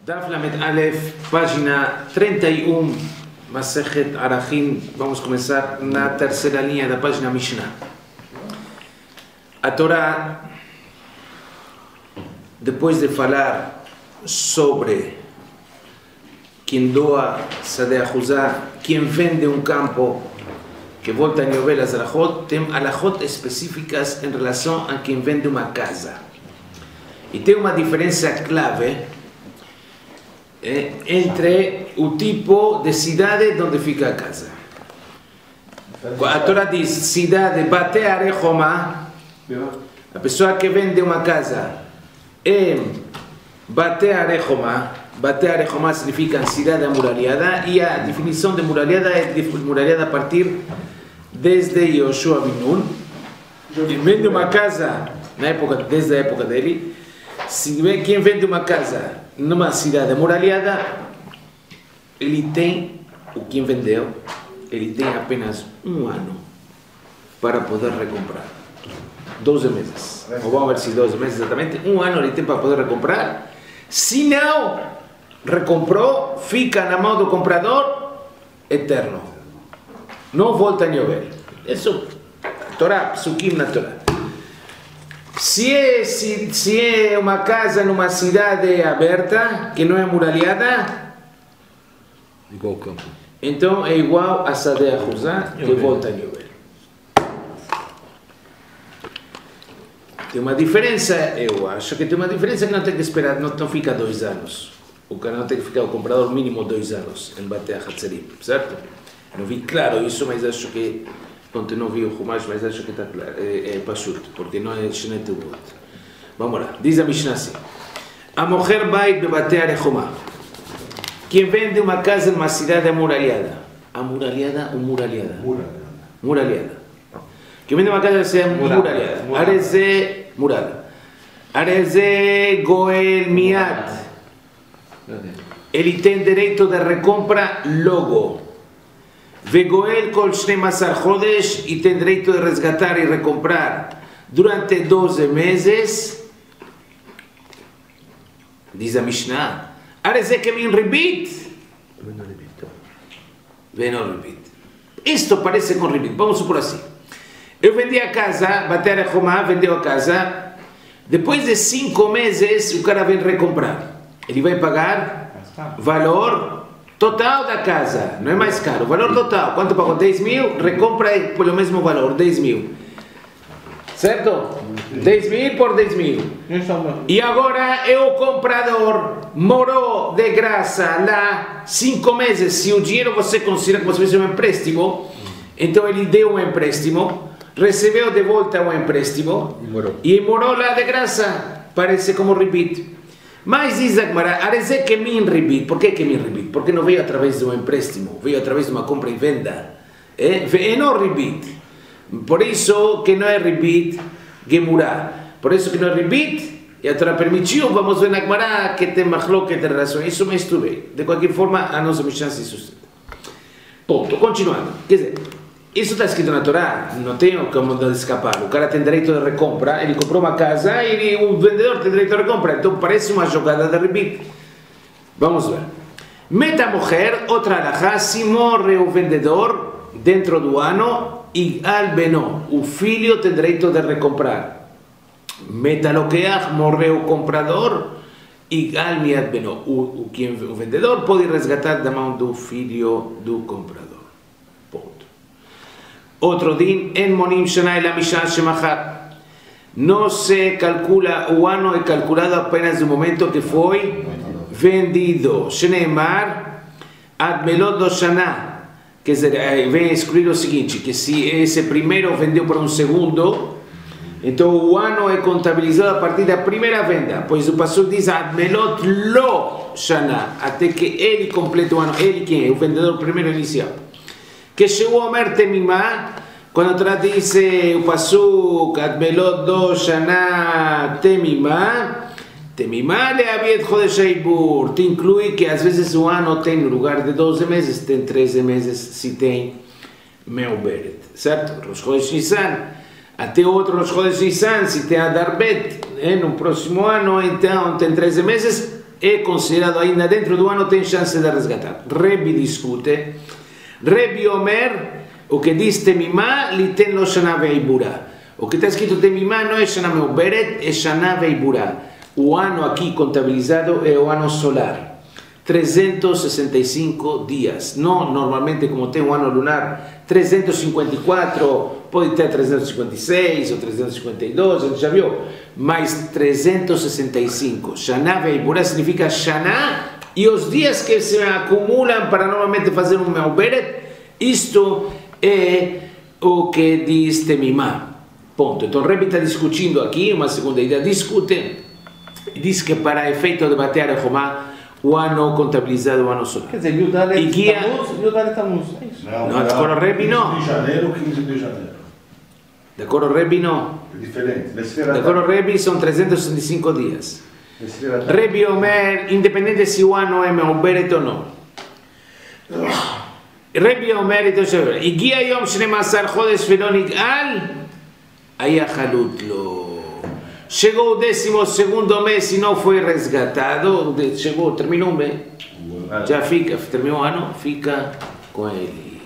Daf Lamed Aleph, página 31, Masejet Arajim. Vamos começar na terceira linha da página Mishnah. A Torá, depois de falar sobre quem doa Sadeh Ahuzá, quem vende um campo, que volta a Yovel as alachot, tem alachot específicas em relação a quem vende uma casa. E tem uma diferença clave entre o tipo de cidade onde fica a casa. A Torá diz cidade Bate Arechomá, a pessoa que vende uma casa em Bate Arechomá. Bate Arechomá significa cidade amuralhada, e a definição de muralhada é muralhada a partir desde Yoshua bin Nun. Ele vende uma casa desde a época dele. Se vê quem vende uma casa numa cidade amuralhada, ele tem, quem vendeu, ele tem apenas um ano para poder recomprar. 12 meses. Ou vamos ver se 12 meses exatamente. Um ano ele tem para poder recomprar. Se não recomprou, fica na mão do comprador eterno. Não volta a Yovel. Isso, Torá, Psukim na Torá. Se é uma casa numa cidade aberta, que não é muralhada, igual ao campo. Então é igual a Sadeh Ahuzá, que volta a Yovel. Tem uma diferença, eu acho que tem uma diferença que não tem que esperar, não fica 2 anos. O cara não tem que ficar, o comprador mínimo 2 anos em Bate Hatzerim, certo? Não vi claro isso, mas acho que ontem não vi o Chumash, mas acho que está claro, é Pashut, porque não é Shnet Ubot. Vamos lá, diz a Mishnah assim: a mulher vai Bate Arechomá, quem vende uma casa numa cidade amuralhada. Amuralhada ou muralhada? Muralhada. Quem vende uma casa muralhada. Areze muralha. Areze Goel Miad. Ele tem direito de recompra logo. Vegoel Kol 12 Chodesh, e tem direito de resgatar e recomprar durante 12 meses. Diz a Mishnah: Areze Kemin Ribit. Veno Ribit. Isto parece com Ribit. Vamos supor assim: eu vendi a casa, Bate Arechomá vendeu a casa, depois de 5 meses o cara vem recomprar. Ele vai pagar valor total da casa, não é mais caro, valor total. Quanto pagou? 10 mil, recompra pelo mesmo valor, 10 mil. Certo? 10 mil por 10 mil. E agora é o comprador, morou de graça lá 5 meses. Se o dinheiro você considera como se fosse um empréstimo, então ele deu um empréstimo, recebeu de volta um empréstimo e morou lá de graça. Parece como Ribit. Mas diz a Gemara, Areze Kemin Ribit. Por que Kemin Ribit? Porque não veio através de um empréstimo, veio através de uma compra e venda. E não Ribit. Por isso que não é Ribit Gemurá. Por isso que não é Ribit, e a Torá permitiu. Vamos ver na Gemara que tem machloket em relação a isso, mas tudo bem. De qualquer forma, a nossa Mishnah se sustenta. Ponto. Continuando. Quer dizer, isso está escrito na Torá, não tem como escapar. O cara tem direito de recompra, ele comprou uma casa e o vendedor tem direito de recompra. Então parece uma jogada de Ribit. Vamos ver. Meta a mulher, outra alahá, se morre o vendedor dentro do ano, Igal Beno, o filho tem direito de recomprar. Meta loqueach, morreu o comprador, Igal Miad Beno, o vendedor pode resgatar da mão do filho do comprador. Outro din, en monim shana el misha shemachar. Não se calcula, o ano é calculado apenas no momento que foi vendido. Shneimar ad melot do shana. Quer dizer, vem excluir o seguinte, que se esse primeiro vendeu para um segundo, então o ano é contabilizado a partir da primeira venda, pois o pastor diz ad melot lo shana, até que ele complete o ano. Ele quem é? O vendedor primeiro inicial. Que chegou a Omer Temimá, quando a Torá diz o Pasuk, Ad melot do shana Temimá, Temimá le aviet chodesh haibur, te inclui que às vezes o ano tem, no lugar de 12 meses, tem 13 meses, se tem Meuberet, certo? Rosh Chodesh Nisan, até outro Rosh Chodesh Nisan, se tem Adar Bet, no próximo ano, então tem 13 meses, é considerado ainda dentro do ano, tem chance de resgatar. Rebbe discute. Rebbe Omer, o que diz Temimá, li ten lo Shana ve'ibura. O que está escrito Temimá não é Shana Meuberet, é Shana ve'ibura. O ano aqui contabilizado é o ano solar. 365 dias, não normalmente como tem um ano lunar 354, pode ter 356 ou 352, a gente já viu, mas 365. Shana ve'ibura significa Shana e os dias que se acumulam para normalmente fazer um Meuberet, isto é o que diz Temimá. Ponto. Então o Rebbe está discutindo aqui, uma segunda ideia, discute, diz que para efeito de bater a Romá, o ano contabilizado, o ano solar. Quer dizer, Yudalet Tamuz, é isso? Não, de acordo Rebbe não. 15 de janeiro, 15 de janeiro. De acordo Rebbe não. É diferente. De acordo Rebbe são 365 dias. Rebbe Omer, independente se o ano é Meuberet ou não. Rebbe Omer, então, הגיע יום 12 חודש ולא נגאל, היה חלוט לו. Chegou o 12º mês e não foi resgatado, chegou, terminou o mês, já fica, terminou o ano, fica com ele.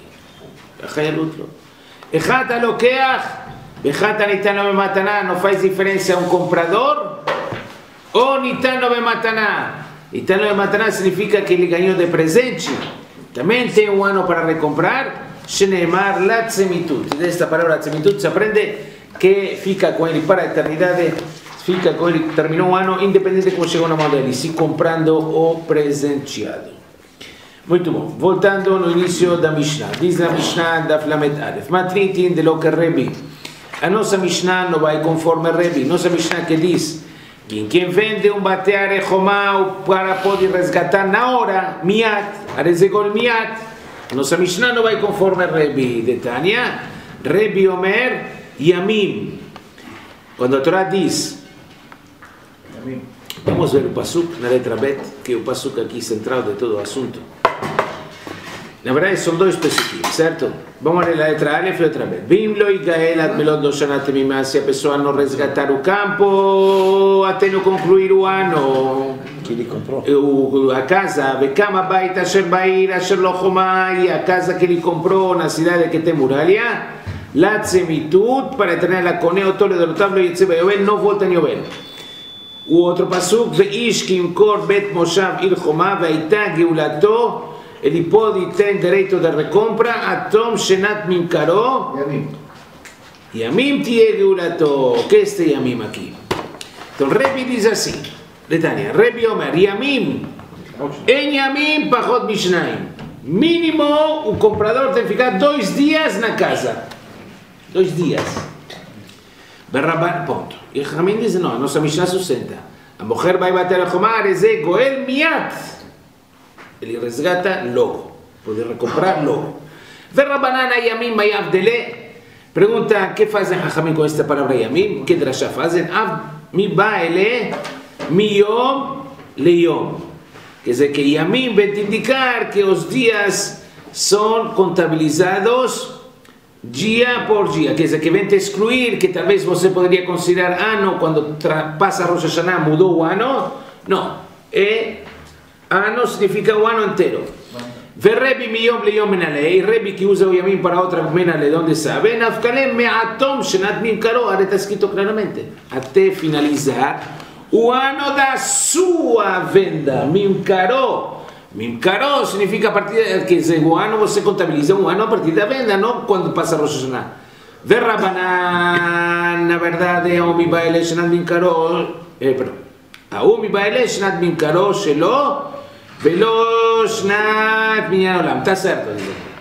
Echata lokeach, echata nitano bemataná, não faz diferença um comprador ou nitano bemataná. Nitano bemataná significa que ele ganhou de presente, também tem um ano para recomprar. Sheneemar latzemitut, desta palavra latzemitut se aprende que fica com ele para a eternidade, fica com ele, terminou um ano, independente de como chegou na mão dele, se comprando ou presenteado. Muito bom. Voltando no início da Mishnah. Diz na Mishnah da Flamet Alef. Matritin de lo que Rebbe. A nossa Mishnah não vai conforme Rebbe. Nossa Mishnah que diz que quem vende um batear ejomá para poder resgatar na hora, miat, arezegol miat. A nossa Mishnah não vai conforme Rebbe. De Tanya, Rebbe Omer, Yamim. Quando a Torá diz, vamos ver o Pasuk na letra Bet, que é o Pasuk aqui central de todo o assunto. Na verdade são dois Pasukim, certo? Vamos ler a letra Aleph e a letra Bet. Bim lo igael ad melod do Shana Temimá, se a pessoa não resgatar o campo até não concluir o ano que ele comprou, a casa, Bekama Bait Asher Bair Asher Lo Chomá, e a casa que ele comprou na cidade que tem muralha, Latzemitut, para tenerla con Eotole del Tablo y Etzeba Yovel, no volta ni Yovel. O outro pasuk, Veish Kimkor Bet Moshav Ir Chomá, Veitá Geulato, ele pode ter direito de recompra, Atom Shenat Mimkaro, Yamim Tie Geulato. O que é este Yamim aqui? Então Rebbe diz assim, Letania, Rebbe Omer, Yamim, En Yamim Pachot Mishnaim. Mínimo, o comprador tem que ficar 2 dias na casa. 2 dias. Berraban, ponto. E Ramim diz, não, a nossa Mishnah sustenta. A mulher vai bater a Chomá, Arezé, Goel Miat. Ele resgata logo. Pode recomprar logo. Verrabanana Yamim Mayavdele. Pergunta, que fazem Ramim com esta palavra Yamim? Que drashá fazem? Mi baele, mi yom, le yom. Quer dizer que Yamim vai te indicar que os dias são contabilizados dia por dia, quer dizer que vem te excluir que talvez você poderia considerar ano quando passa Rosh Hashanah, mudou o ano. Não, ano significa o ano inteiro. Verrebi miyom leyom menalei, Rebi que usa o Yamim para outra menalei, onde sabe, nafkalem me'atom shenat mimkaro, agora está escrito claramente, até finalizar o ano da sua venda, mimkaro. Mimkaro significa a partir de que o ano você contabiliza um ano a partir da venda, não quando passa Rosh Hashanah. Verrabanan, na verdade, a Umi Baele Shenat Mimkaro, perdão, a Umi Baele Shenat Mimkaro Shelo, Velo Shenat Minyan Olam, está certo.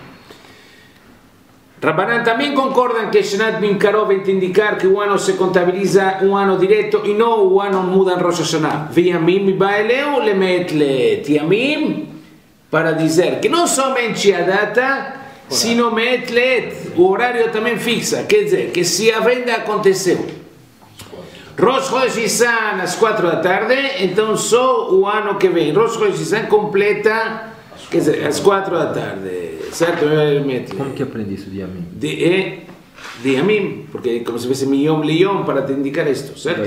Rabbanan também concordam que Shenat Mimkaro vem te indicar que o ano se contabiliza um ano direto e não o ano muda em Rosh Hashanah. V'yamim Baeleu lemetlet. Yamim, para dizer que não somente a data, sino metlet, o horário também fixa. Quer dizer, que se a venda aconteceu Rosh Chodesh Nisan às 4 da tarde, então só o ano que vem. Rosh Chodesh Nisan completa, quer dizer, às 4 da tarde. Certo? Como que aprende isso de Yamim? de Yamim, porque como se fuese Miyom Liyom para te indicar esto, ¿cierto?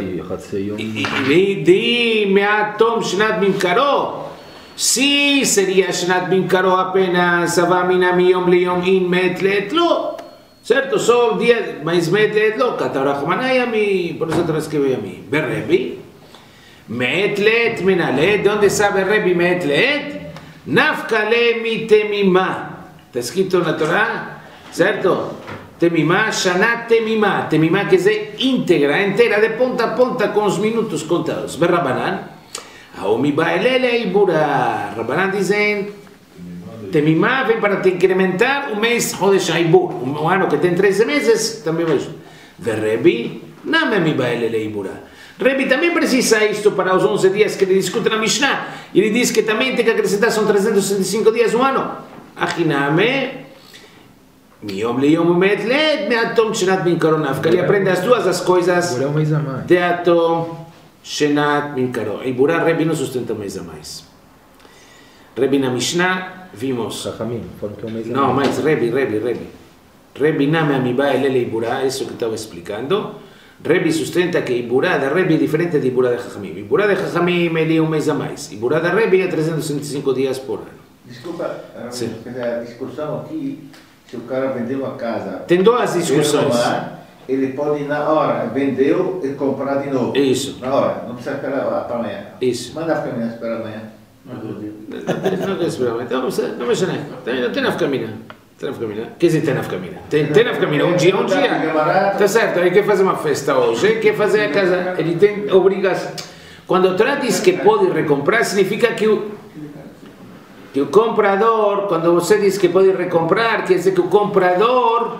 Y di Meatom Shnat Mimkaro. Sí sería Shnat Mimkaro apenas Avamina Miyom Liyom in Metletlo, ¿cierto? Solo día mais Metletlo, Katarahmanayami, por eso te lo escribe a mí. Berrebi, Metlet Menalet, ¿dónde sabe Rebi Metlet? Nafkale mi temimá. Está escrito en la Torah, ¿cierto? Temimá, Shanat temimá. Temimá que se íntegra, entera, de punta a punta con los minutos contados. Ve Rabbanan. Aomi baelele y bura. Rabbanan dicen, temimá vem para te incrementar un mes Jodesh Aibur. Un año que tiene 13 meses, también va a Ve Rebi, name mi baelele y bura. Rebi também precisa isto para os 11 dias que ele discute na Mishnah. Ele diz que também tem que acrescentar, são 365 dias no ano. Achiname, Miyom Liyom Metlet, Meatom Shenat Min Karo Nafka. Ele aprende as duas as coisas de Atom Shenat Min Karo. E Burá, Rebi não sustenta um mês a mais. Rebi na Mishnah, vimos. Não, mas Rebi. Rebi Name Amiba Elele e Burá, isso que estava explicando. Rebi sustenta que Iburá da Rebi é diferente de Iburá de Chachamim. Iburá de Chachamim ele é um mês a mais. Iburá da Rebi é 365 dias por ano. Desculpa, a discussão aqui, se o cara vendeu a casa... Tem duas discussões. Ele pode, na hora, vendeu e comprar de novo. Isso. Na hora, não precisa esperar para amanhã. Isso. Manda para amanhã, espera amanhã. Não quer esperar amanhã. Não mexe nem. Não tem nafkamina. Che se tem nafkamina? Tem nafkamina, um dia. Tá certo, ele quer fazer uma festa hoje, quer fazer a casa, ele tem obrigação. Quando o Torá diz que pode recomprar, significa que o comprador, quando você diz que pode recomprar, quer dizer que o comprador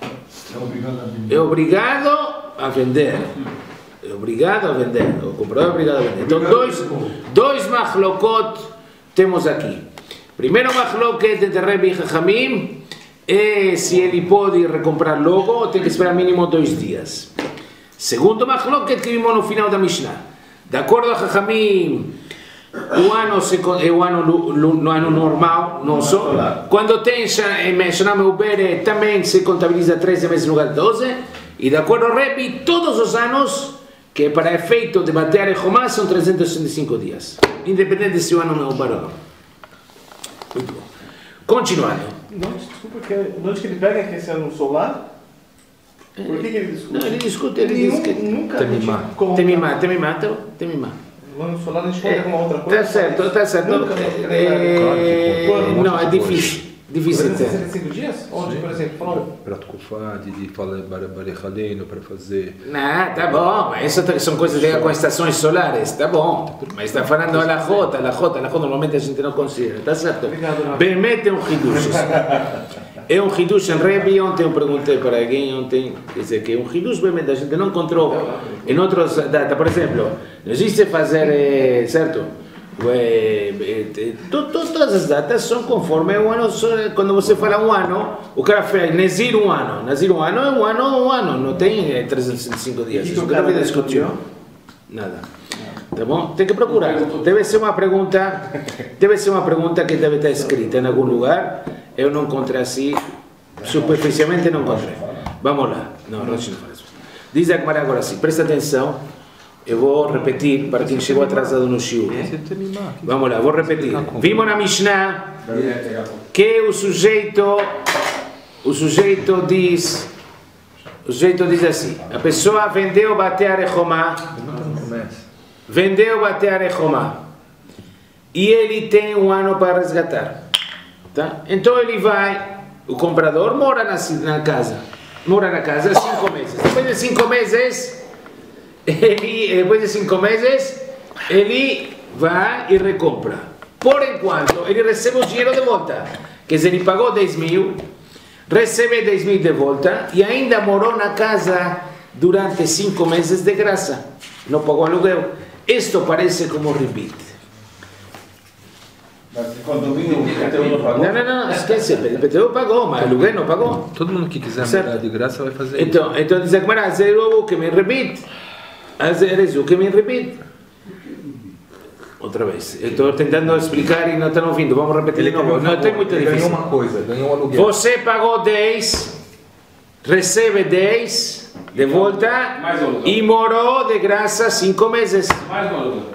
é obrigado a vender. O comprador é obrigado a vender. Então, dois machlokot temos aqui. Primeiro machlokot entre Rebi e Chachamim é se ele pode recomprar logo ou tem que esperar mínimo 2 dias. Segundo machlokot que vimos no final da Mishnah. De acordo a Chachamim, o ano é o ano normal, nosso. Quando tem Shana Meubere, também se contabiliza 13 meses no lugar de 12. E de acordo a Rebi, todos os anos, que para efeito de bater a Jomá, são 365 dias. Independente se o ano Meubere ou não. Muito bom. Continuando. Desculpa, onde que ele pega que esse ano solar? Por que ele discute? Não, ele diz que... Nunca Temimá. No ano solar a gente pode alguma outra coisa? Tá certo. Não, é difícil. Difícil ter. 365 dias? Onde, por exemplo, para Tkufá, de falar Barechaleno, para fazer... Não, tá bom, mas isso são coisas ligadas com estações solares, tá bom. Mas está falando a Lajota normalmente a gente não considera, tá certo? Bemet é um hidush. É um hidush em Rebi, ontem eu perguntei para alguém, quer dizer que é um hidush, Bemet, a gente não encontrou em outras datas, por exemplo, não existe fazer, certo? Todas as datas são conforme o ano. Quando você fala um ano, o cara faz Nazir um ano é um ano, não tem 365 dias. Isso que a vida discutiu? Nada. Tá bom? Tem que procurar. Deve ser uma pergunta que deve estar escrita em algum lugar. Eu não encontrei assim, superficialmente não encontrei. Vamos lá. Não faz isso. Diz a Gemara agora assim, presta atenção. Eu vou repetir para quem chegou atrasado no shiur. Vamos lá, vou repetir. Vimos na Mishnah que o sujeito diz assim: a pessoa vendeu bater a rechomá, e ele tem um ano para resgatar. Tá? Então ele vai, o comprador mora na casa 5 meses. Depois de 5 meses, ele vai e recompra. Por enquanto, ele recebe o dinheiro de volta. Quer dizer, ele pagou 10 mil, recebe 10 mil de volta e ainda morou na casa durante 5 meses de graça. Não pagou aluguel. Isto parece como rebite. Mas o condomínio, o IPTU não pagou? Não, esquece, o IPTU pagou, mas o aluguel não pagou. Todo mundo que quiser morar de graça vai fazer isso. Então diz a Gemara, zero que me rebite. O que me repite. Outra vez. Eu estou tentando explicar e não estão ouvindo. Vamos repetir de novo. Não tem muita diferença. Ganhou uma coisa, ganhou um aluguel. Você pagou 10 recebe 10 de volta Mais um. e morou de graça 5 meses. Mais um aluno.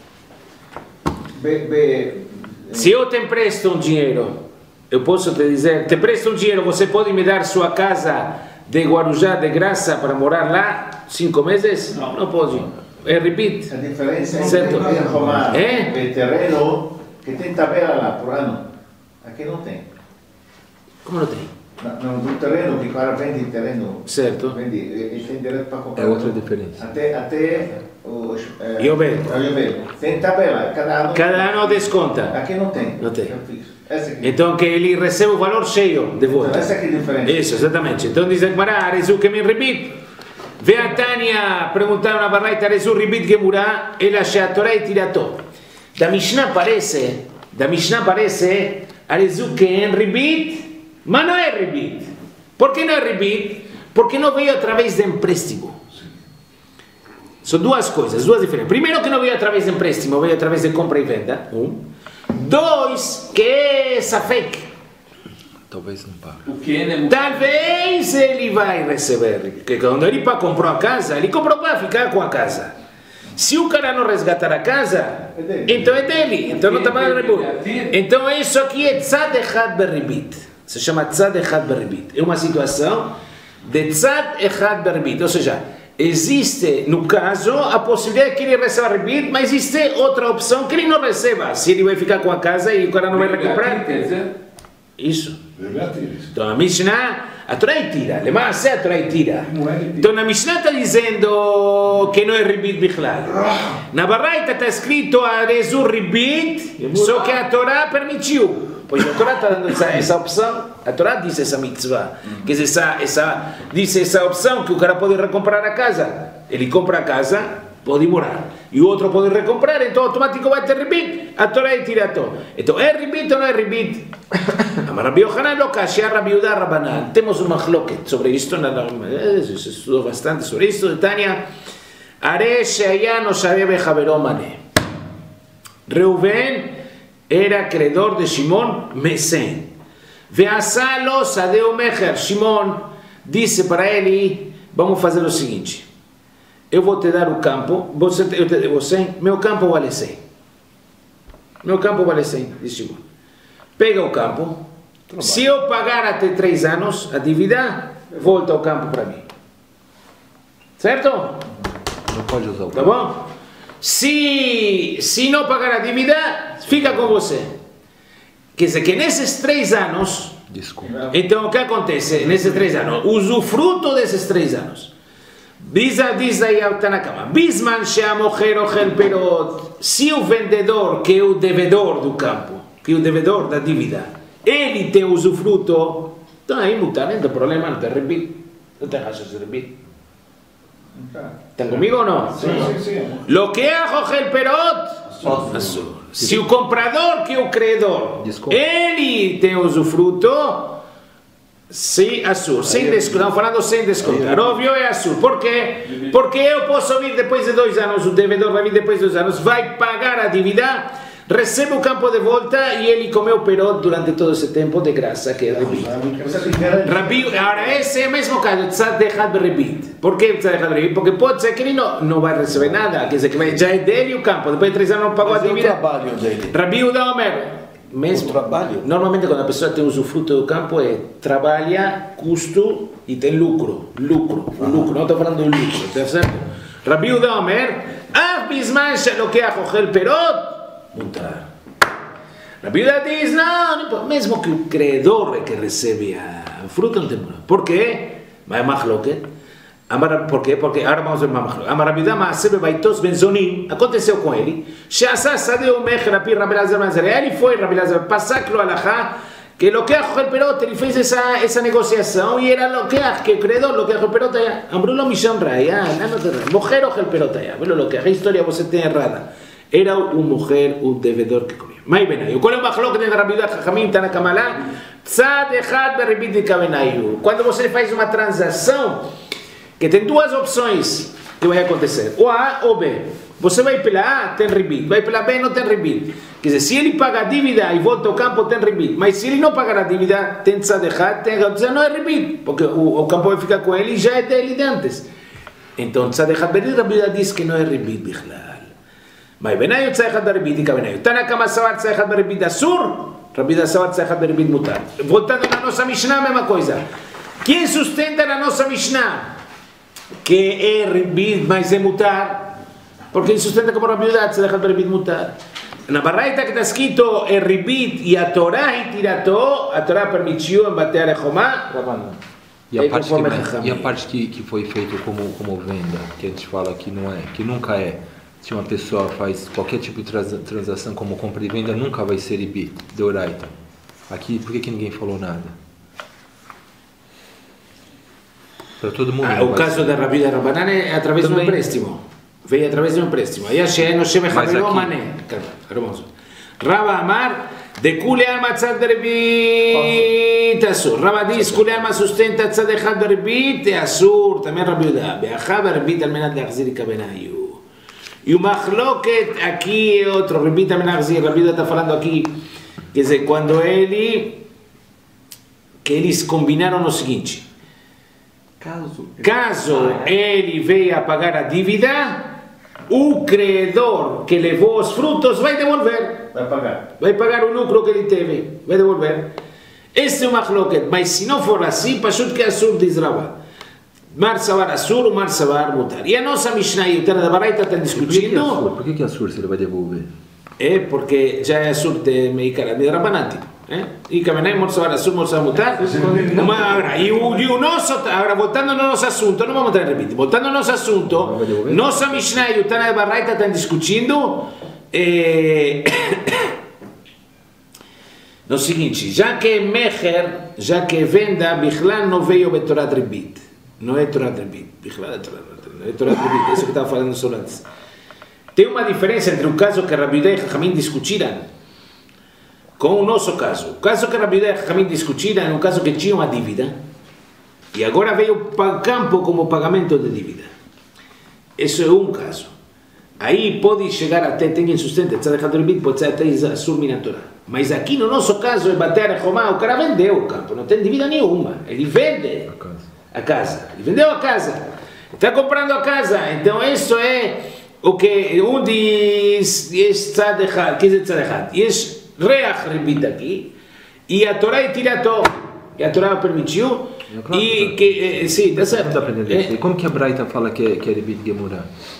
Se eu te empresto um dinheiro, eu posso te dizer, te presto um dinheiro, você pode me dar sua casa de Guarujá de graça para morar lá 5 meses? Não. Não pode. É repeat. A diferença Certo. entre Romar É? e terreno que tem tabela lá por ano. Aqui não tem. Como não tem? No terreno, que o cara vende terreno, Certo. vende, ele tem direito para comprar. É outra diferença. Até os... Iovel. Tem tabela, Cada ano desconta. Aqui não tem. Não tem. Eu fiz. Essa aqui. Então que ele recebe o valor cheio de volta. Essa aqui é a diferença. Isso, exatamente. Então diz a Gemara, Arezu que me repeat. Ve a Tânia perguntar na Barraita, Arezu repeat que murá, ela se a Torá e tirato. Da Mishnah parece, Arezu que é repeat, mas não é repeat. Por que não é repeat? Porque não veio através de empréstimo. São duas coisas, duas diferentes. Primeiro que não veio através de empréstimo, veio através de compra e venda. Dois, que é safek. Talvez não pague. O que é Talvez ele vai receber, porque quando ele comprou a casa, ele comprou para ficar com a casa. Se o cara não resgatar a casa, então é dele, então não está pagando tributo. Então isso aqui é tzad echad beribit, se chama tzad echad beribit. É uma situação de tzad echad beribit, ou seja, existe no caso a possibilidade que ele receba ribit, mas existe outra opção que ele não receba, se ele vai ficar com a casa e o cara não vai recomprar. Quer dizer, Isso. Então a Mishnah, a Torá tira, למעשה a Torá tira. Então a Mishnah está dizendo que não é ribit bichlal. Na Baraita está escrito Arezu ribit, só que a Torá permitiu. Pois a Torá está dando essa opção, a Torá diz essa mitzvah, que diz essa opção que o cara pode recomprar a casa. Ele compra a casa, pode morar. E o outro pode recomprar, então automático vai ter ribit. A Torá tira todo. Então é ribit ou não é ribit? Rabbi Yohanan lo kashia Rabbi Yehuda Rabbanan. Temos uma machloket sobre isto, se estudou bastante sobre isto. De Tânia, Are she'aya no shaveh bechaveró mané. Reuven era credor de Shimon Mesen. Ve'asa lo sadeu mecher. Shimon disse para ele, vamos fazer o seguinte, eu vou te dar o campo, eu te devo 100, meu campo vale 100. Meu campo vale 100, disse Shimon. Pega o campo, se eu pagar até 3 anos a dívida, volta o campo para mim. Certo? Não pode usar o Tá bom? Se não pagar a dívida, fica com você. Quer dizer que nesses 3 anos, desconto. então o que acontece nesses 3 anos? Usufruto desses 3 anos. Diz aí a Tanakama, Bisman she'amocher ochel perot, se o vendedor, que é o devedor do campo, que é o devedor da dívida, ele tem usufruto, então aí mutar, não tem problema, não tem rebite, não tem razão de rebite. ¿Están comigo o no? Sim. Lo que é ochel perot, azul. Se o comprador, que é o credor, Desconto. ele tem usufruto, sim, azul, sem desconto, estamos falando sem descontar, óbvio é azul, por quê? Porque eu posso vir depois de 2 anos, o devedor vai vir depois de 2 anos, vai pagar a dívida, recebe o campo de volta e ele comeu perot durante todo esse tempo de graça, que é rebite. Agora esse é o mesmo caso, tzad echad beribit. Por que tzad echad beribit? Porque pode ser que ele não vai receber nada, quer dizer que já é dele o campo, depois de 3 anos não pagou a dívida. o trabalho dele. Rabi Yehuda Omer, mesmo, O trabalho. normalmente quando a pessoa tem usufruto do campo trabalha, custo e tem lucro, não estou falando do lucro, tá certo? Rabi Yehuda Omer, bisman she'lokeach ochel perot, mutar. Rabi Yehuda diz, não, mesmo que o credor é que recebe a fruta, não tem problema. Por quê? Mas é machloket. Por quê? Porque agora vamos ver uma machloket. Amar Rabi Yehuda ma'aseh bebaitos benzonim, aconteceu com ele, she'asa sadeu mecher api Rabi Elazar ben Azariah, ele foi, Rabi Elazar, passak lo alachá, que lokeach ochel perot, ele fez essa negociação e era lokeach, que o credor lokeach ochel perot, ambrou lo misham raya, mocher ochel perot, velo lokeach, a história você tem errada. Era o devedor que comia. Mas bem, qual é o machloket de Rabi Yehuda Chachamim Tanakama lá? Tzad echad beribit de kavenayu. Quando você faz uma transação que tem 2 opções que vai acontecer, ou A ou B. Você vai pela A, tem ribit. Vai pela B, não tem ribit. Quer dizer, se ele paga a dívida e volta ao campo, tem ribit. Mas se ele não pagar a dívida, tem tzadechat, tem tzadechat, não é ribit. Porque o campo vai ficar com ele e já é dele de antes. Então, tzadechat berit, Rabbi Yehuda diz que não é ribit, bichlal. Mas benayu tzadechat beribit e kabenayu. Tanakama savar tzadechat beribit asur, Rabbi Yehuda savar tzadechat beribit mutar. Voltando na nossa Mishnah, a mesma coisa. Quem sustenta na nossa Mishnah que é ribit, mas é mutar? Porque ele sustenta como Rabbi Yehuda tzadechat beribit mutar. Na Baraita que está escrito é ribit e a Torá retiratou, a Torá permitiu embater a Jomá. E a parte que foi feito como venda, que a gente fala que não é, que nunca é. Se uma pessoa faz qualquer tipo de transação como compra e venda, nunca vai ser ribit, deoraita. Aqui, por que ninguém falou nada? Para todo mundo. O caso da Rabbi Yehuda Rabbanan é através de um empréstimo. Veio através de um empréstimo. Aí achei no Sheme Haveró Mané. Hermoso. Rava Amar, de Kule Alma Tzad Berbit Asur. Rava diz, Kule Alma sustenta Tzad Echad Berbit Asur. Também Rabbi Yehuda. Beachá Berbit al menat leachzir ikabenayu. E o Machloket aqui é outro. Berbit al menat leachzir. Rabbi Yehuda está falando aqui. Quer dizer, quando que eles combinaram o seguinte. Caso ele veio a pagar a dívida, o credor que levou os frutos vai devolver. Vai pagar o lucro que ele teve. Vai devolver. Esse é o machloket. Mas se não for assim, pashut que Asur diz Rabá. Mar Savar Asur, Mar Savar Mutar. E a nossa Mishnah e o Tana da Baraita estão discutindo. Por que Asur se ele vai devolver? É porque já é Asur de Meikara, de Rabanati. E Kamenai, Mar Savar Asur, Mar Savar Mutar. E o nosso, agora voltando no nosso assunto, não vamos entrar em repito, voltando no nosso assunto, nossa Mishnah e o Tana da Baraita estão discutindo no seguinte, já que é Mecher, já que é venda, Bichlal não veio Betorat Ribit. Não é Torat Ribit. Bichlal é Torat Ribit. Isso que estava falando sobre antes. Tem uma diferença entre o caso que Rabbi Yehuda e Chachamim discutiram com o nosso caso. O caso que Rabbi Yehuda e Chachamim discutiram é um caso que tinha uma dívida e agora veio para o campo como pagamento de dívida. Isso é um caso. Aí pode chegar até, tem sustento, pode ser até Asur Minatorá. Mas aqui no nosso caso é bater a Jomá, o cara vendeu o campo, não tem dívida nenhuma. Ele vende a casa. Ele vendeu a casa. Está comprando a casa. Então isso é o que um diz, tzad echad, que é tzad echad. יש ריח ריבית aqui, e a Torá retiratou. E a Torá permitiu. E que, sim, está certo. Como que a Braita fala que é ribit gemurá?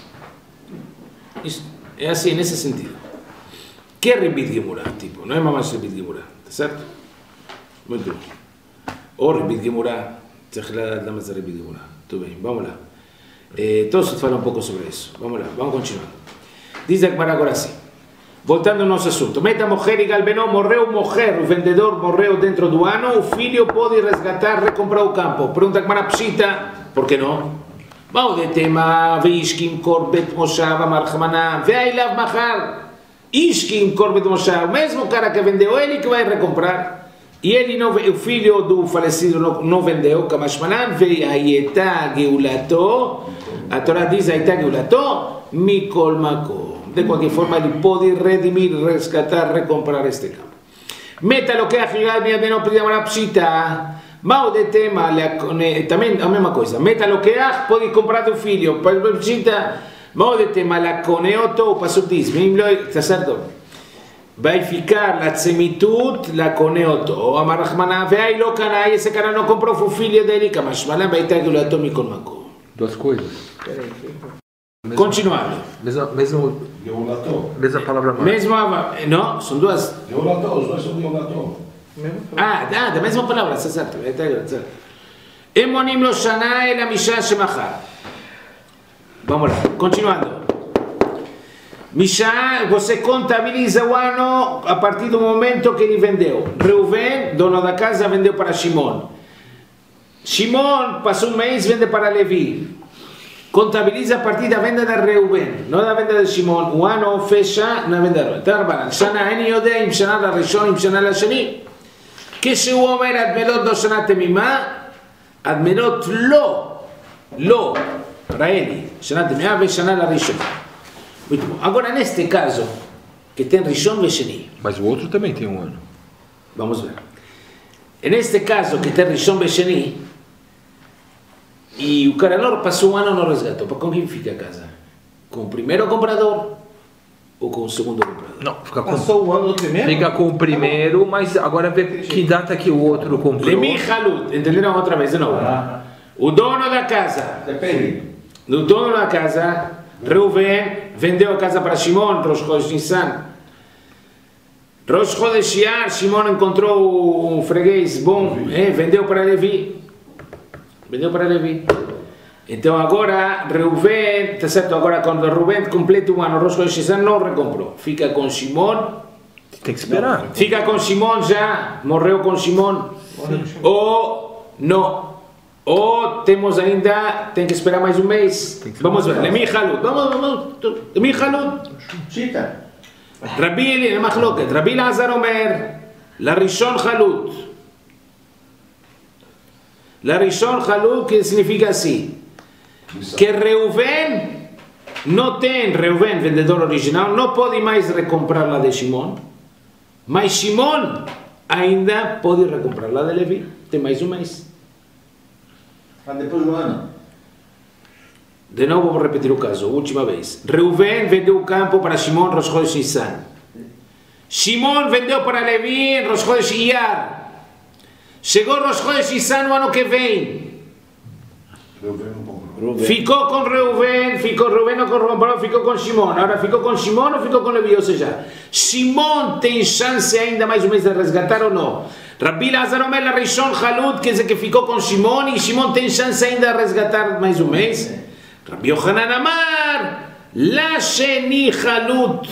É assim, nesse sentido. Que é ribit gemurá? Tipo, não é mais ribit gemurá, está certo? Muito bem. Ou ribit gemurá, צריך לדעת למה זה ריבית גמורה. טוב, vamos lá. Todos falam um pouco sobre isso. Vamos lá, vamos continuar. Diz a Gemara agora assim. Voltando ao nosso assunto. Meta morrer e galbenó, morreu morrer, o vendedor morreu dentro do ano, o filho pode resgatar, recomprar o campo. Pergunta a Gemara Pshita, por que não? Vamos de tema, veishkim korbet moshav, amar Chamaná, veailav machar, ishkim korbet moshav, o mesmo cara que vendeu, ele que vai recomprar. E ele não, o filho do falecido não vendeu, Kamashmanan, veio Ayetá Geulato, a Torá diz Ayetá Geulato, Mikol Makom. De qualquer forma, ele pode redimir, resgatar, recomprar este campo. Meta lo que a Gigal me não pediu uma psita, mal de tema, também a mesma coisa. Meta lo que a pode comprar do filho, para a psita, mal de tema, la coneoto, o pasuk diz, está certo? Vai ficar la tzemitut, la coneoto, amar Rahmaná, veai lo canai, esse cara não comprou, foi o filho dele, Kamashmalan, vai estar Geulato, Mikol Makom. Duas coisas. Continuando. Mesma palavra mais. Mesma, não, são duas. Geulato, os dois são Geulato. Da mesma palavra, está certo. Emonim lo shana el Misha shemachar. Vamos lá, continuando. Misha, você contabiliza o ano a partir do momento que ele vendeu. Reuven, dono da casa, vendeu para Shimon. Shimon, passou um mês, vende para Levi. Contabiliza a partir da venda de Reuven, não da venda de Shimon. O ano fecha na venda de Reuven. Então, Rabbanan, Shana אין יודע אם שנה לראשון, אם שנה לשני. כשהוא אומר אדמלות לא שנה תמימה, אדמלות לא, ראיני, שנה תמימה ושנה לראשון. Muito bom. Agora, neste caso, que tem Rishon Vesheni. Mas o outro também tem um ano. Vamos ver. Neste caso, que tem Rishon Vesheni, e o cara não passou um ano e não resgatou, com quem fica a casa? Com o primeiro comprador ou com o segundo comprador? Não, fica com... Passou o ano do primeiro? Fica com o primeiro, mas agora vê que data que o outro comprou. Lemi Halut, entenderam outra vez de novo? O dono da casa. Depende. O dono da casa, Reuven, vendeu a casa para Shimon, Rosh Chodesh Nissan. Rosh Chodesh Iyar, Shimon encontrou um freguês bom, vendeu para Levi. Vendeu para Levi. Então agora, Reuven, está certo, agora quando Reuven completa um ano, Rosh Chodesh Nissan não recomprou. Fica com Shimon. Tem que esperar. Fica com Shimon já, morreu com Shimon. Ou não. Ou temos ainda, tem que esperar mais um mês. Vamos ver, Lemi Halut. Vamos. Lemi Halut. Chita. Rabbi Machloket, Rabbi Lazar Omer, la Rishon Halut. La Rishon Halut, que significa assim, que Reuven não tem, Reuven, vendedor original, não pode mais recomprar la de Shimon, mas Shimon ainda pode recomprar la de Levi, tem mais um mês. Mas depois do ano. De novo vou repetir o caso, última vez. Reuven vendeu o campo para Shimon, Rosh Chodesh Nissan. Shimon vendeu para Levi, Rosh Chodesh Iyar. Chegou Rosh Chodesh Nissan no ano que vem. Ficou com Reuven, não comprou, ficou com Shimon. Agora ficou com Shimon ou ficou com Levi? Ou seja, Shimon tem chance ainda mais um mês de resgatar ou não? Rabbi Lazar Omer, la Rishon Halut, quer dizer que ficou com Shimon e Shimon tem chance ainda de resgatar mais um mês? Rabbi Yochanan Amar, la Sheni Halut.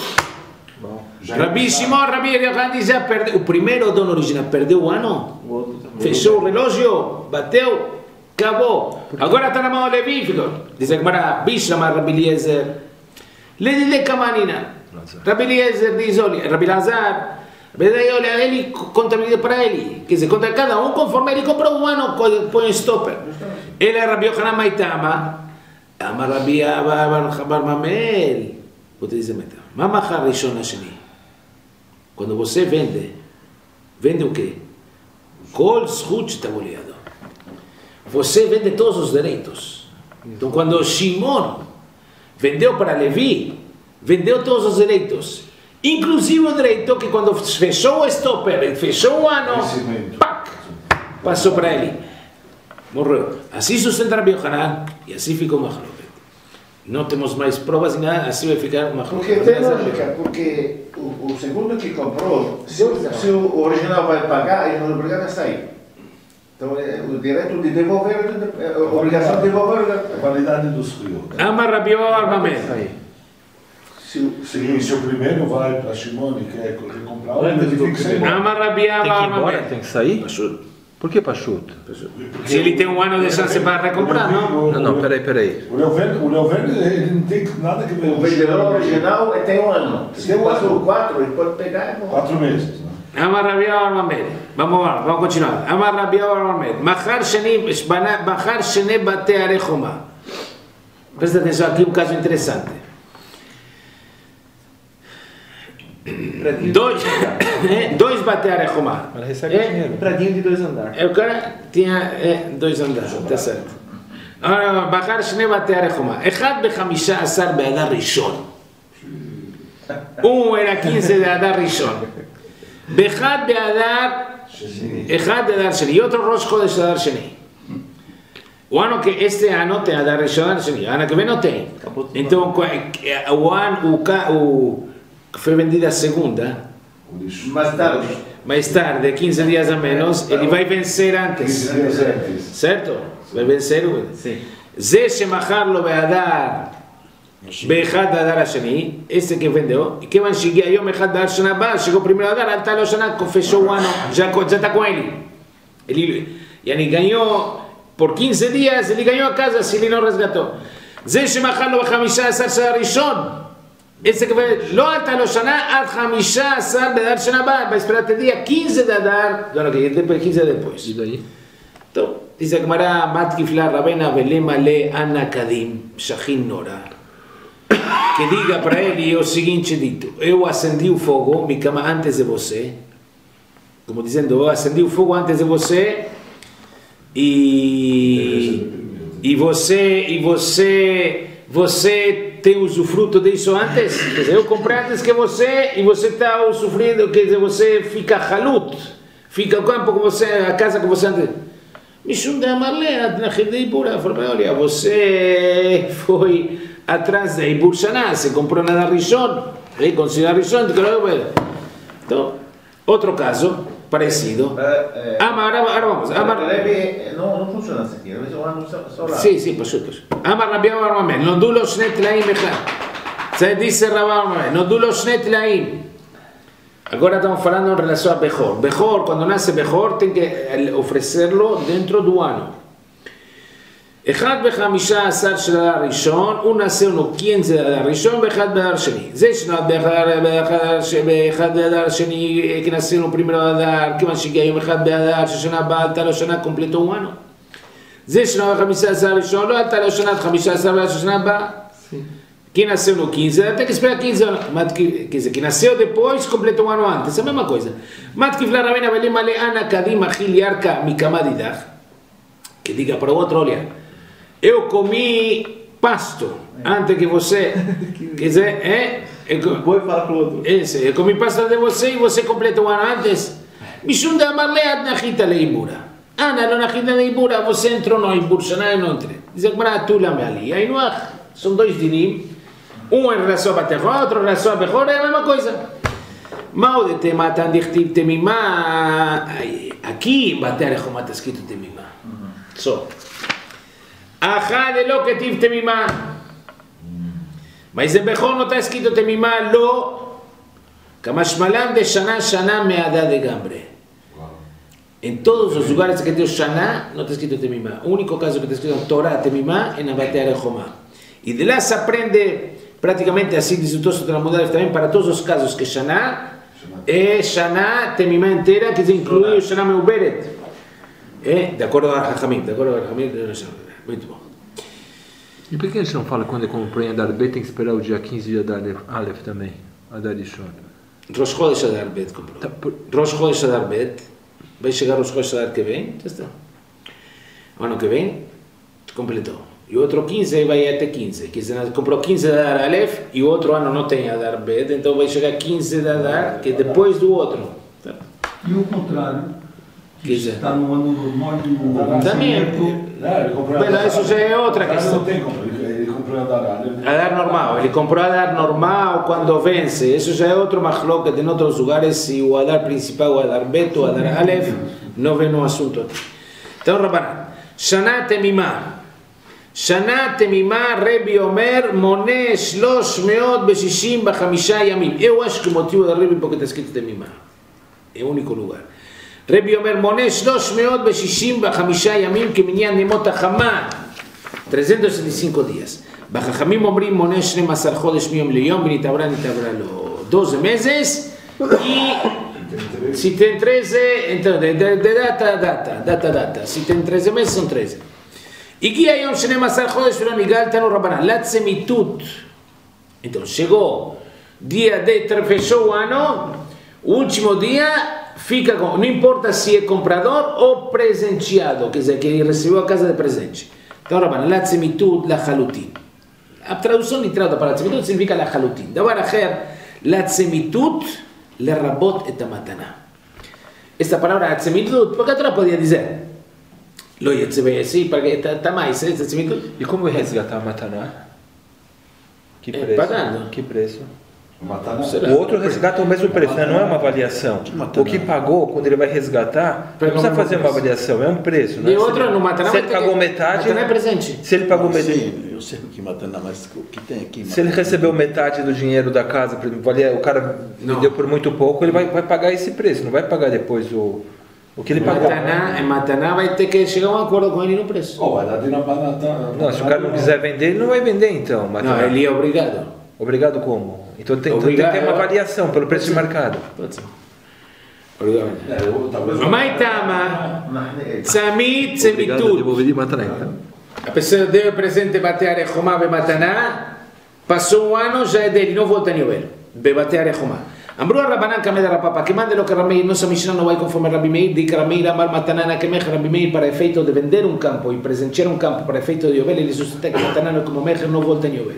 Rabbi Shimon, Rabbi Yochanan diz, já perdeu. O primeiro dono original perdeu o ano, fechou o relógio, bateu, acabou. Agora está na mão de Levi, ficou. Diz a Gemara, Bishlama Rabbi Eliezer, le Kamanina. Rabbi Eliezer diz, olha, Rabbi Lazar, olha, ele contabiliza para ele, quer dizer, conta cada um conforme ele comprou um ano, põe um stopper. Ele é Rabbi Yochanan Maitama. Amar Rabbi Bar Mamel, vou te dizer, Mamachar Rishon Hasheni. Quando você vende o quê? Kol Zchut Tabuliado. Você vende todos os direitos. Então, quando Shimon vendeu para Levi, vendeu todos os direitos, inclusive o direito que quando fechou o stopper, fechou o ano, pac, passou para ele. Morreu. Assim sustenta Rabbi Yochanan e assim ficou Machloket. Não temos mais provas nem nada, assim vai ficar Machloket. Porque tem lógica, porque o segundo que comprou, se o original vai pagar, ele não é obrigado a sair. Então, o direito de devolver, a obrigação de devolver a qualidade dos rios. Amar Rabbi Mamel. Se o primeiro vai para Shimon e quer comprar, ele tem que sair. Amar Rabbi Mamel. Tem que sair? Por que Pachut? Se ele tem um ano de chance para recomprar, não? Não, peraí. O Reuven, ele não tem nada que ver. O vendedor original tem um ano. Se passou 4, ele pode pegar. 4 meses. Amar Rabbi Mamel. Vamos continuar. Amar Rabbi Mamel. Machar Shene Bate Arechoma. Presta atenção aqui, um caso interessante. Dois Bate Arechoma. Ela recebe dinheiro. Um predinho de 2 andares. O cara tinha 2 andares, está certo. Agora, Machar Shene Bate Arechoma. Echad ב-15 באדר ראשון. era 15 de Adar Rishon. Bechad de Adar, Echad de Adar Sheni, y otro Rosh Chodesh de Adar Sheni. O ano que este ano tem Adar Rishon, Adar Sheni, ano que vem não tem. Então, o que foi vendido a segunda, mais tarde, 15 dias a menos, ele vai vencer antes. Certo? Vai vencer o... זה שמכר לו באדר באחד באדר השני, esse que vendeu, e כיוון שהגיע יום אחד באדר שנה הבאה, chegou primeiro אדר, עלתה לו שנה, fechou o ano, já está com ele. Ele ganhou, por 15 dias, ele ganhou a casa, se ele não resgatou. זה שמכר לו ב-15 של הראשון, esse que vendeu, לא עלתה לו שנה, עד 15 באדר שנה הבאה, vai esperar até dia 15 de Adar, do ano que vem, 15 depois. E daí? טוב, dice הגמרא, מת כפלה רבנה ולמה לאנה קדים, שכין נורא. que diga para ele o seguinte dito: eu acendi o fogo, minha cama, antes de você, como dizendo, eu acendi o fogo antes de você, e você tem usufruto disso antes, quer dizer, eu comprei antes que você, e você está usufruindo, quer dizer, você fica halut, fica o campo com você, a casa com você antes. Mishum de Amarlea, na Rede Ibura, olha, você foi atrás da Ibur Shana, se comprou na Rishon, e considera Rishon, então, outro caso, parecido. Ahora vamos. No funciona así, a veces van solar. Sí, por supuesto. Amar Rabbi Barmamel, no dulo shnet laim echad. Dice Rabbi Barmamel, no dulo shnet laim. Agora estamos falando em relação a Bejor. Bejor, quando nasce Bejor, tem que oferecerlo dentro do ano. אחד בחמישה עשר של הדר הראשון, הוא נעשה לנו 15 הדר הראשון ואחד באדר שני. זה שנות באחד באדר שני, כנסה לנו פרימרו הדר, כיוון שהגיע יום אחד באדר, ששנה הבאה עלתה לו שנה קומפלטו וואנו. זה שנות ב15 הראשון, לא עלתה לו שנה 15 ועד שנה הבאה. Que nasceu no 15, tem que esperar 15 anos. Quer dizer, que nasceu depois, completou um ano antes. É a mesma coisa. Matkif la Rabena Belim Ale Ana Kadim Achil Yarka Mikamadidach. Que diga para o outro, olha, eu comi pasto antes que você. Quer dizer, Depois fala para o outro. eu comi pasto antes de você e você completou um ano antes. Mishum de Amarleat Nachita Leibura. Ana, não Nachita Leibura, você entrou no Ibur Shana e não entrei. Diz que para tu lá me ali. Aí são dois dinim. Um em relação a Baterró, outro em relação a Bejor, é a mesma coisa. Mal de Tematan Dichtiv Temimá. Aqui, Baterró está escrito Temimá. Só. Achá de lo que tiv Temimá. Mas em Bejor não está escrito Temimá, lo. Kamashmalam de Shana, Shana meadá de Gambre. Em todos os lugares que tem Shana, não está escrito Temimá. O único caso que está escrito Torá Temimá é na Baterró. E de lá se aprende. Praticamente assim diz o Tosfot Talmud também para todos os casos que Shana é Shana Temimá inteira, que inclui o Shana Meuberet. De acordo com a Hachamim, muito bom. E por que eles não falam quando comprou em Adar Bet, tem que esperar o dia 15 de Adar Aleph também, Adar Rishon? Rosh Chodesh Adar Bet comprou. Rosh Chodesh Adar Bet, vai chegar Rosh Chodesh Adar que vem, já está. O ano que vem, completou. E o outro 15 vai até 15. Comprou 15 de Adar Aleph e o outro ano não tem Adar Bet, então vai chegar 15 de Adar, que é depois do outro. E o contrário, que está no ano normal e o também. Isso já é outra questão. Ele comprou Adar normal. Ele comprou Adar normal quando vence. Isso já é outro machloket em outros lugares, se o Adar principal, o Adar Bet, o Adar Aleph, não vem no assunto. Então, Rabanan, Shana Temimá. שנה תמימה רבי אומר מונה 365 ימים. Eu acho que o motivo da Rebbe porque está escrito תמימה. É o único lugar. רבי אומר מונה 365 ימים כמניין ימות החמה. 365 dias. בחכמים אומרים מונה 12 חודש מיום ליום ונתעברה לו 12 meses e se tem 13 então de data a data. Se tem 13 meses são 13. הגיע יום 12 חודש ולא נגאלתנו רבנן, לצמיתות. Então, chegou dia de fechou o ano, o último dia fica com, não importa se é comprador ou presenteado, quer dizer, que ele recebeu a casa de presente. Então, רבנן, לצמיתות לחלוטין. A tradução literal da palavra לצמיתות significa לחלוטין. דבר אחר, לצמיתות לרבות את המתנה. Esta palavra לצמיתות, porque atrás podia dizer lo ia sì, perché está mais, E como resgatar a Mataná? Que preço? Pagando. Que preço? Mataná. O outro resgata o mesmo preço, né? Não é uma avaliação. O que pagou, quando ele vai resgatar, não precisa fazer uma avaliação, é um preço. Né? E outro, no Mataná, se ele pagou metade. Mataná é presente. Se ele pagou metade. Sim, eu sei o que Mataná, mas o que tem aqui? Se ele recebeu metade do dinheiro da casa, por exemplo, o cara vendeu por muito pouco, ele vai pagar esse preço, não vai pagar depois o que ele pagou. Mataná vai ter que chegar a um acordo com ele no preço. Vai dar dinheiro para Natal. Não, se o cara não quiser vender, ele não vai vender então. Mataná. Não, ele é obrigado. Obrigado como? Então tem que ter uma variação pelo preço de mercado. Pode ser. Maitama, Tzamit, Tzemitud. Devolver de Mataná então. A pessoa deve presente bater a Rechomá e Mataná passou um ano, já é dele, não volta a Yovel. Bebatea Rehomá. Amru a Rabanan Kamed Rapapa, que manda lo que Rabi Meir, nossa Mishnah não vai conforme Rabi Meir, de que Rabi Meir amar Matanana Kemech, Rabi Meir para efeito de vender um campo e presentear um campo para efeito de Yovel, ele sustenta que Matanana como Mecher não volta a Yovel.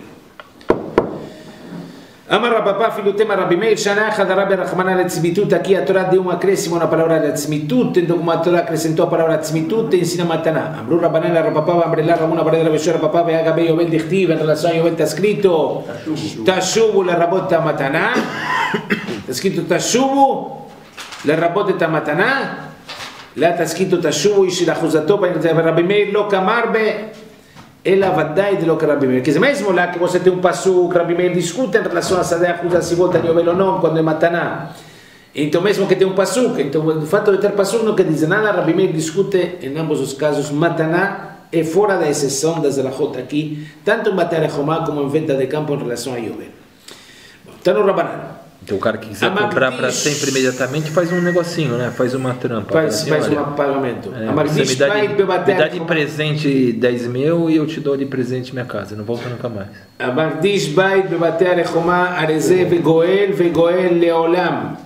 Amar Rapapa, filho tema Rabi Meir, Shanacha da Rabi Rahmana Letzmitut, aqui a Torá deu um acréscimo na palavra Letzmitut, então como a Torá acrescentou a palavra Letzmitut, ensina Mataná. Amru Rabanan Rapapa, Ambrelá Ramuna Barreira Beshua Rapapa, Veagabe Yovel Dichtiv, em relação a Yovel está escrito Tashubu la Rabota Mataná. Está escrito Tashubu, la rabot et matana, lá está escrito Tashubu, e la Juzató, para Rabi Meir, lo camarbe, ela vadai de lo que Rabi Meir. Quer dizer, mesmo lá que você tem um passo que Rabi Meir discute em relação a Sadeh Juzá, se volta a Yovel ou não, quando é mataná. Então, mesmo que tem um passo, então o fato de ter passo não quer dizer nada, Rabi Meir discute em ambos os casos, mataná é fora da exceção das Zerachot aqui, tanto em Batea Rehomá como em venda de campo em relação a Yovel. Está no Rabanan. Então o cara que quiser comprar para sempre imediatamente faz um negocinho, né? Faz uma trampa. Faz um pagamento. Você me dá de presente 10 mil e eu te dou de presente minha casa. Não volta nunca mais. Amardish bait bebatea rechomá areze vegoel leolam.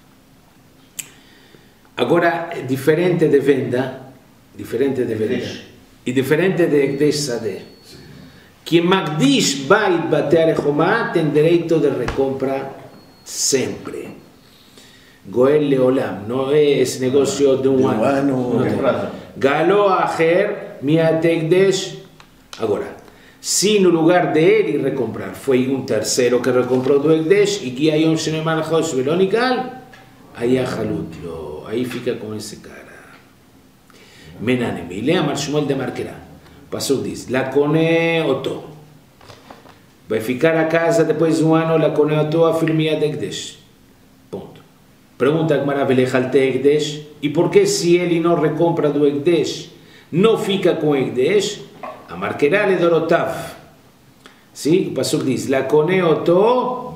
Agora, diferente de venda e diferente de Ekdesh Sadeh. Que Magdish bait bebatea rechomá tem direito de recompra sempre. Goel Leolam, não é esse negócio de um ano. Galo Aher, Miategdesh. Agora, se no lugar dele recomprar foi um terceiro que recomprou do Ekdesh e que aí um Shenemar Chosh Velonigal, aí a Halutlo, aí fica com esse cara. Menanem, Ilea Marshmuel de Marquerá. Passou diz, Lacone Oto. Vai ficar a casa depois de um ano, la coneotou a firmia de Ekdesh. Ponto. Pergunta a Gemara Velechal te Ekdesh, e por que se ele não recompra do Ekdesh, não fica com Ekdesh? A Marquerá le Dorotav. Sim? O Pasuk diz, la coneotou,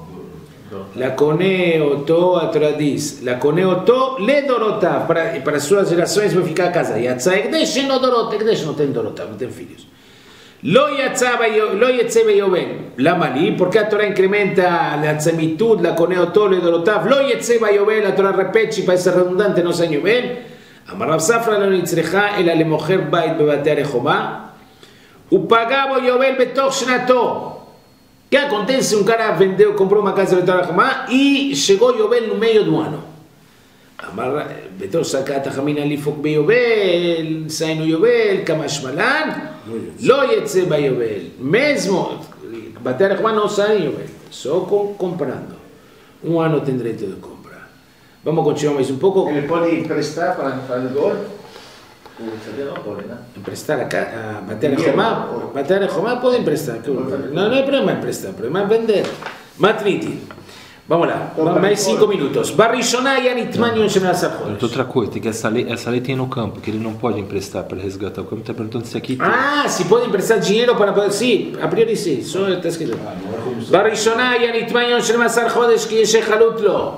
a Torá diz, la coneotou le Dorotav, para suas gerações vai ficar a casa. Yatsa Ekdesh no Dorot, Ekdesh não tem Dorotav, não tem filhos. Lo yetze beyovel. Lama li? Porque a Torá incrementa la tzemitud, la coneoto, le dorotav. Lo yetze beyovel, a Torá repete, para ser redundante, no se yovel. Amar Rav Safra lo nitzrecha, ela le mocher bait bebatea rehomá. Upagabo yovel betoch shnato. Que acontece? Um cara vendeu, comprou uma casa bebatea rehomá e chegou yovel no meio do ano. Amar בתור סקת החמינא לפוק ביובל, סיינו יובל, כמה שמלן, לא יצא ביובל. Mesmo, Batea Rehomá não sai em Yovel, só comprando. Um ano tem direito de compra. Vamos continuar mais um pouco. Ele pode emprestar para fazer gol? Não pode, né? Emprestar a Batea Rehomá? Batea Rehomá pode emprestar. Não é problema emprestar, o problema é vender. Matniti. Vamos lá, mais 5 minutos. Barishonah yanitman yom shemelach sarchodesh. Outra coisa, tem que essa lei tem no campo, que ele não pode emprestar para resgatar o campo. Está perguntando se aqui tem. Ah, se pode emprestar dinheiro para poder. Sim, a priori sim, só está escrito. Barishonah yanitman yom shemelach sarchodesh ki yesheh chalut lo.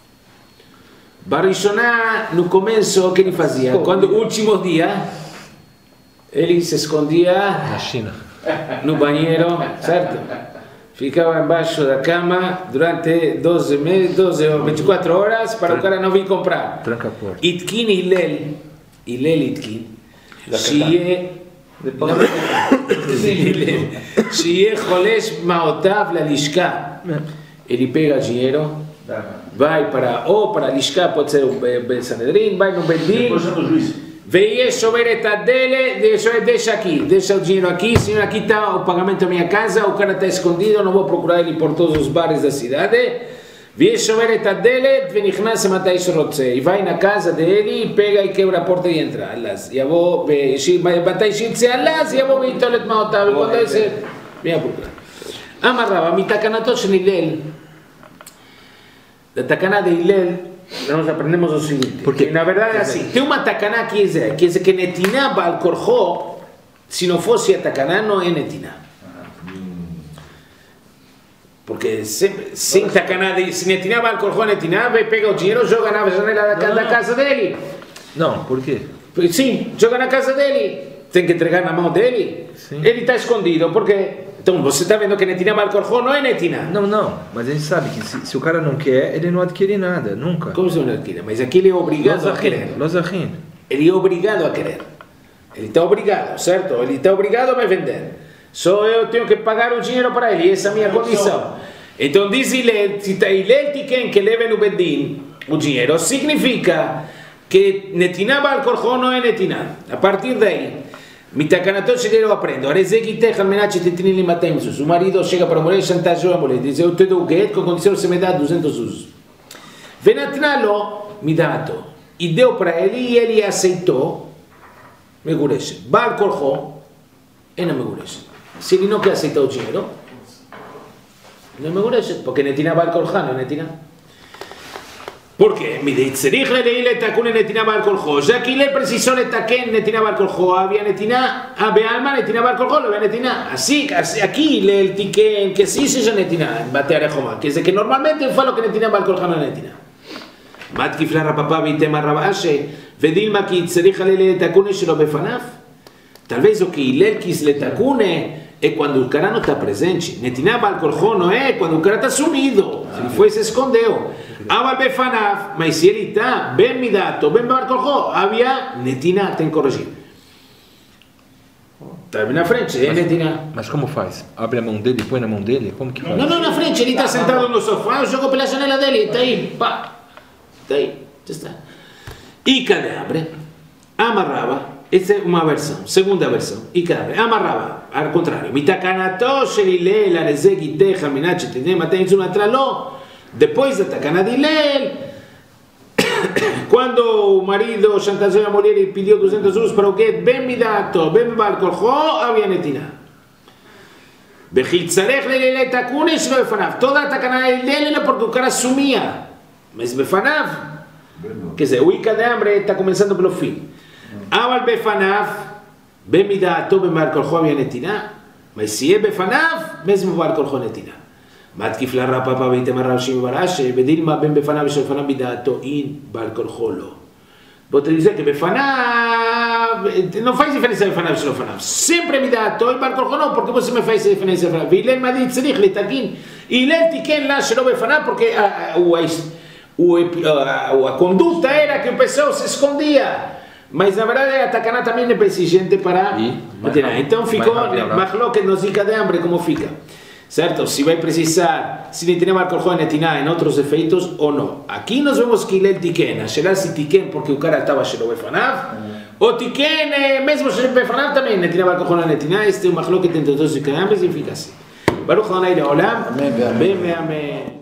Barishonah, no começo, o que ele fazia? Quando o último dia, ele se escondia na China, no banheiro, certo? Ficava embaixo da cama durante 12 ou 24 horas para o cara não vir comprar. Tranca a porta. Itkin Hillel Itkin, שיהיה חולש מעותיו ללשכה. Ele pega dinheiro, vai para a לשכה, pode ser o Ben Sanedrin, vai no Bedin, ויש שובר את הדלת, deixa o dinheiro aqui, senhor, aqui está o pagamento da minha casa, o cara está escondido, não vou procurar ele por todos os bares da cidade. ויש שובר את הדלת ונכנס מתי שרוצה, e vai na casa dele, pega e quebra a porta e entra. יבוא, מתי שיצא הלז, יבוא ויטול את מעותיו, וכל זה, מי הפרוקר. אמר רבא, מתקנתו של הלל, da takaná de Hillel, nós aprendemos o seguinte, porque na verdade é assim, tem uma takaná que diz que netiná bal korcho, se não fosse a takaná não é netiná. Porque sem takaná, se netiná bal korcho netiná, vai pegar o dinheiro, joga na janela da casa dele. Não, por quê? Sim, joga na casa dele, tem que entregar na mão dele. Sim. Ele está escondido, porque Então você está vendo que Netinah Baal Korcho não é Netinah. Não, mas a gente sabe que se o cara não quer, ele não adquire nada, nunca. Como se não adquire? Mas aqui ele é obrigado a querer. Ele é obrigado a querer. Ele está obrigado, certo? Ele está obrigado a me vender. Só eu tenho que pagar o dinheiro para ele, essa é a minha condição. Então diz Hillel, se Hillel Tiken que leve no Bedin o dinheiro, significa que Netinah Baal Korcho não é Netinah. A partir daí, מתקנתו של אלו aprendo, הרי זה גיתך על מנת שתתני לי 200 זוז. O marido chega para a mulher, chantageou a mulher, diz, eu te dou o gueto, com condição você me dá 200 זוז. ונתנה לו מדעתו. E deu para ele e ele aceitou, מגורשת. בעל כורחו, אינה מגורשת. Se ele não quer aceitar o dinheiro, não é מגורשת, porque נתינה בעל כורחה, não é נתינה. ¿Por qué? Ya que le precisó Netaken Netinah Baal Korcho, había Netinah, Bealma Netinah Baal Korcho, lo había Netinah. Así, aquí el Tiken, que sí se llama Netinah, Bate Arejoma, que es de que normalmente fue lo que Netinah Baal Korcho no es Netinah. Matkif la rapapá vitema rabashe, vedilma ki tzerija le takune shelo befanaf. Tal vez o que Hillel quis le takune es cuando el cara no está presente. Netinah Baal Korcho no es cuando el cara está sumido, si fue se escondeu. Abal befanaf, mas se ele está bem midato, bem Baal Korcho, havia Netinah, tem que corrigir. Está bem na frente, é Netinah. Mas como faz? Abre a mão dele, põe na mão dele? Como que faz? Não, na frente, ele está sentado no sofá, eu jogo pela janela dele, está aí, pá. Está aí, já está. E cadê abre? Amarrava. Esta é uma versão, segunda versão. E cadê? Amarrava, ao contrário. Mitakanato shelilel arezegitech alminat shetidem atem zunatralo. Depois da takana de Hillel, quando o marido chantageou a mulher e pediu 200 zuz para o gueto, bem midato, bem Baal Korcho, havia Netinah. Bechitzarech lelele takune shelo befanav. Toda a takana de Hillel era porque o cara sumia. Mas befanav, quer dizer, o Ica de hambre está começando pelo fim. Aval befanav, bem midato, bem Baal Korcho, havia Netinah. Mas se é befanav, mesmo Baal Korcho Netinah. מתקיף לרב פאפה ואיתם הרב שימי ברש"י, בדילמה בין בפניו ושלפניו מדעתו אין בעל כורחו לו. Vou te dizer que בפניו, não faz diferença בפניו ושלפניו. sempre מדעתו אין בעל כורחו לא, porque você me faz diferença בפניו. והילל מדעי צריך לתקין. הילל תיקן לה שלא בפניו, porque a conduta era que o pessoal se escondia. Mas na verdade a takana também é exigente para... Então ficou, que nos dica de hambre, como fica. Certo? Se vai precisar, se Netinah Baal Korcho é Netinah em outros efeitos ou não. Aqui nós vemos que Hillel Tiken, a Shelah se Tiken porque o cara estava Shelo Befanav, o Tiken, mesmo Shelo Befanav também, Netinah Baal Korcho é Netinah, este é um machloket entre todos os caras e fica assim. Baruch Adonai Leolam, amém.